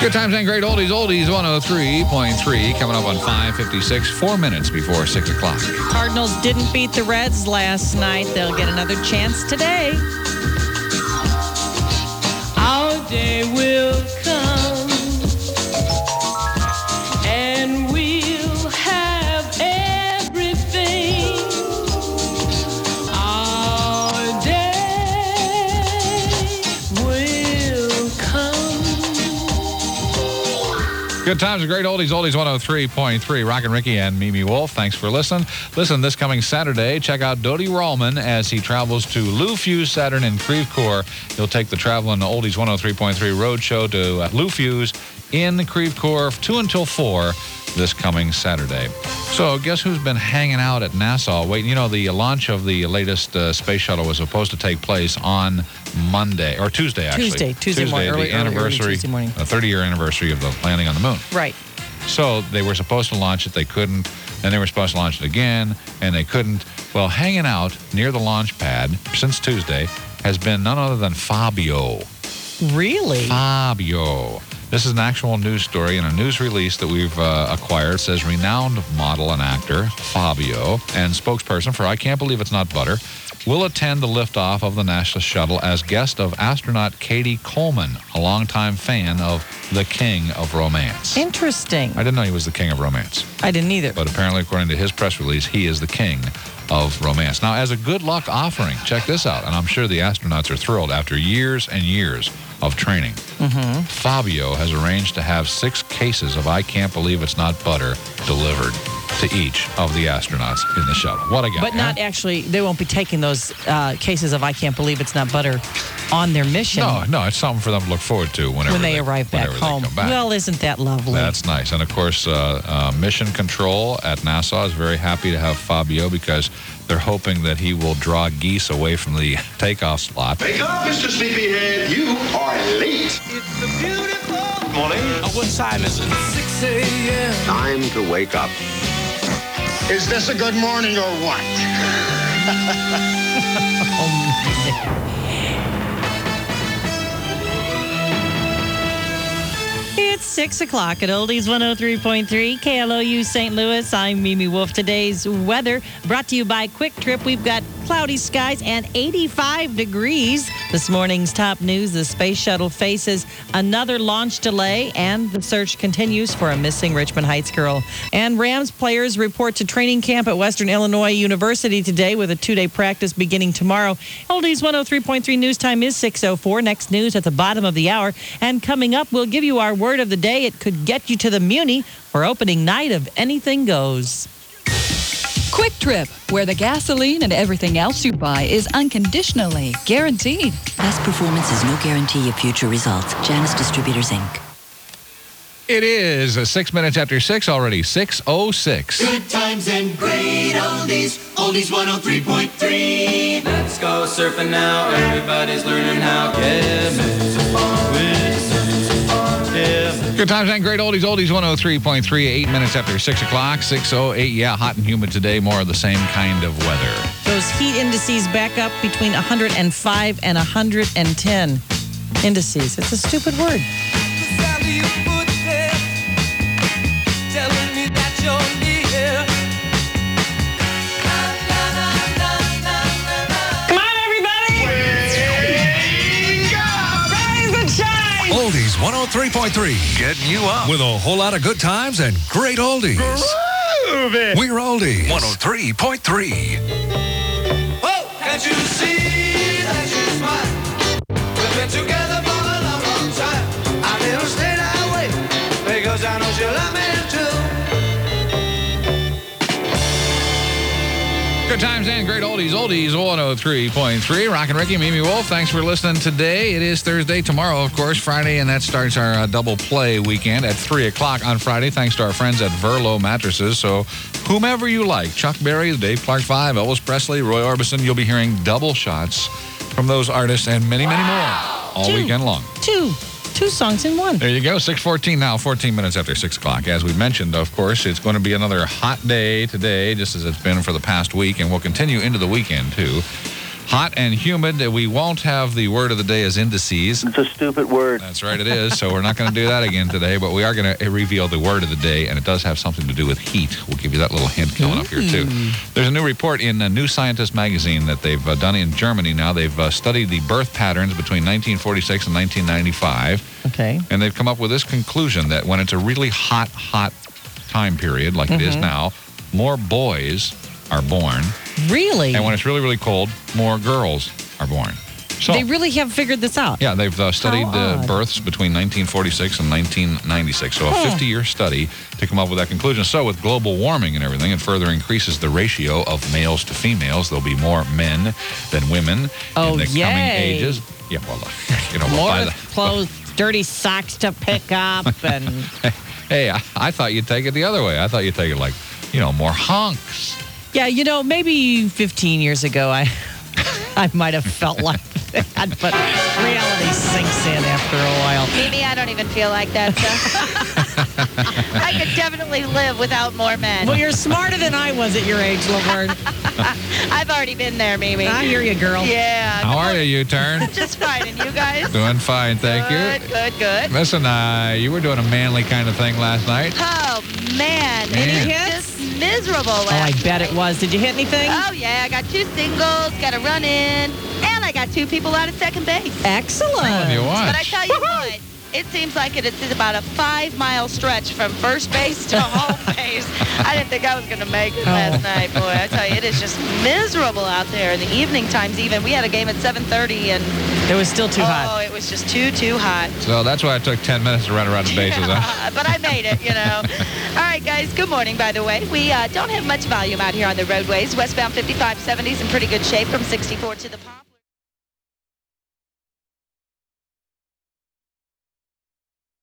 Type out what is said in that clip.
Good times and great oldies. Oldies 103.3 coming up on 5:56, 4 minutes before 6 o'clock. Cardinals didn't beat the Reds last night. They'll get another chance today. Our day will come, and we'll have everything. Our day will come. Good times and great oldies. Oldies 103.3. Rock and Ricky and Mimi Wolf. Thanks for listening. Listen, this coming Saturday, check out Dodie Rallman as he travels to Lou Fuse Saturn in Creve Coeur. He'll take the Traveling Oldies 103.3 road show to Lou Fuse in Creve Coeur 2 until 4 this coming Saturday. So guess who's been hanging out at Nassau waiting? You know, the launch of the latest space shuttle was supposed to take place on Monday, or Tuesday, actually. Tuesday morning, the anniversary, Tuesday morning. The 30-year anniversary of the landing on the moon. Right. So they were supposed to launch it, they couldn't. Then they were supposed to launch it again, and they couldn't. Well, hanging out near the launch pad since Tuesday has been none other than Fabio. Really? Fabio. This is an actual news story in a news release that we've acquired. It says renowned model and actor Fabio and spokesperson for I Can't Believe It's Not Butter will attend the liftoff of the NASA shuttle as guest of astronaut Katie Coleman, a longtime fan of the King of Romance. Interesting. I didn't know he was the King of Romance. I didn't either. But apparently, according to his press release, he is the King of Romance. Now, as a good luck offering, check this out, and I'm sure the astronauts are thrilled after years and years of training. Fabio has arranged to have 6 cases of I Can't Believe It's Not Butter delivered to each of the astronauts in the shuttle. What a guy. But not actually, they won't be taking those cases of I Can't Believe It's Not Butter on their mission. No, it's something for them to look forward to when they arrive back home. Well, isn't that lovely? That's nice. And of course, Mission Control at NASA is very happy to have Fabio because they're hoping that he will draw geese away from the takeoff slot. Wake up, Mr. Sleepyhead. You are late. It's a beautiful Morning. What time is it? 6 a.m. Time to wake up. Is this a good morning or what? It's 6 o'clock at Oldies 103.3 KLOU St. Louis. I'm Mimi Wolf. Today's weather brought to you by Quick Trip. We've got cloudy skies and 85 degrees. This morning's top news, the space shuttle faces another launch delay, and the search continues for a missing Richmond Heights girl. And Rams players report to training camp at Western Illinois University today with a 2-day practice beginning tomorrow. Oldies 103.3 news time is 6:04. Next news at the bottom of the hour. And coming up, we'll give you our word of the day. It could get you to the Muni for opening night of Anything Goes. Quick Trip, where the gasoline and everything else you buy is unconditionally guaranteed. Past performance is no guarantee of future results. Janus Distributors, Inc. It is 6 minutes after 6 already, 6:06. Good times and great oldies, oldies 103.3. Let's go surfing now. Everybody's learning how. Good times and great oldies. Oldies 103.3, 8 minutes after 6 o'clock, 6:08. Yeah, hot and humid today. More of the same kind of weather. Those heat indices back up between 105 and 110 indices. It's a stupid word. Oldies 103.3, getting you up with a whole lot of good times and great oldies. We're Oldies 103.3. Whoa, can't you see that she's mine? We've been together for a long, long time. I never stay that way because I know she'll love me too. Good times and great oldies. Oldies 103.3. Rock and Ricky, Mimi Wolf. Thanks for listening today. It is Thursday. Tomorrow, of course, Friday, and that starts our double play weekend at 3 o'clock on Friday, thanks to our friends at Verlo Mattresses. So whomever you like, Chuck Berry, the Dave Clark 5, Elvis Presley, Roy Orbison, you'll be hearing double shots from those artists and many, many more all weekend long. Two songs in one. There you go. 6:14 now, 14 minutes after 6 o'clock. As we mentioned, of course, it's going to be another hot day today, just as it's been for the past week, and will continue into the weekend, too. Hot and humid. We won't have the word of the day as indices. It's a stupid word. That's right, it is. So we're not going to do that again today, but we are going to reveal the word of the day, and it does have something to do with heat. We'll give you that little hint coming up here, too. There's a new report in New Scientist magazine that they've done in Germany now. They've studied the birth patterns between 1946 and 1995. Okay. And they've come up with this conclusion that when it's a really hot time period, like it is now, more boys are born. Really? And when it's really, really cold, more girls are born. So they really have figured this out. Yeah, they've studied births between 1946 and 1996. So a 50-year study to come up with that conclusion. So with global warming and everything, it further increases the ratio of males to females. There'll be more men than women in the coming ages. Yeah, well, more clothes, dirty socks to pick up. And hey, I thought you'd take it the other way. I thought you'd take it like, more hunks. Yeah, maybe 15 years ago, I might have felt like that, but reality sinks in after a while. Mimi, I don't even feel like that. So. I could definitely live without more men. Well, you're smarter than I was at your age, Laverne. I've already been there, Mimi. I hear you, girl. Yeah. How are you, U-Turn? Just fine. And you guys? Doing fine, thank you. Good. Listen, you were doing a manly kind of thing last night. Oh, man. Any hits? Just miserable last I bet it was. Did you hit anything? Oh, yeah. I got 2 singles, got a run in, and I got 2 people out at second base. Excellent. But I tell you what, it seems like it's about a 5-mile stretch from first base to home base. I didn't think I was going to make it last night, boy. I tell you, it is just miserable out there in the evening times even. We had a game at 7:30, and it was still too hot. Oh, it was just too hot. So that's why it took 10 minutes to run around the bases, huh? But I made it, All right, guys, good morning, by the way. We don't have much volume out here on the roadways. Westbound 5570 is in pretty good shape from 64 to the Palm.